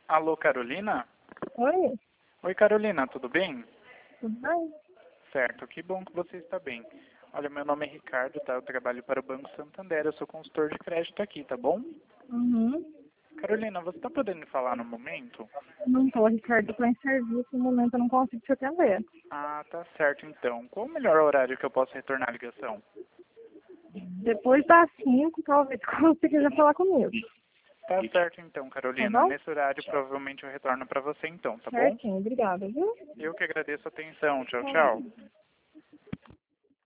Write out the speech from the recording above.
Alô, Carolina? Oi, Oi, Carolina, tudo bem? tudo bem? Certo, que bom que você está bem. Olha, meu nome é Ricardo, tá? Eu trabalho para o Banco Santander, eu sou consultor de crédito aqui, tá bom? Uhum. Carolina, você está podendo falar no momento? Não tô, Ricardo, tô em serviço, no momento eu não consigo te atender. Ah, tá certo então. Qual o melhor horário que eu posso retornar a ligação? Depois das 5, talvez consiga já falar comigo. Tá certo então, Tá Carolina. bom? Nesse horário provavelmente eu retorno para você então, tá bom? Certinho, obrigada, viu? Eu que agradeço a atenção. Tchau, tchau.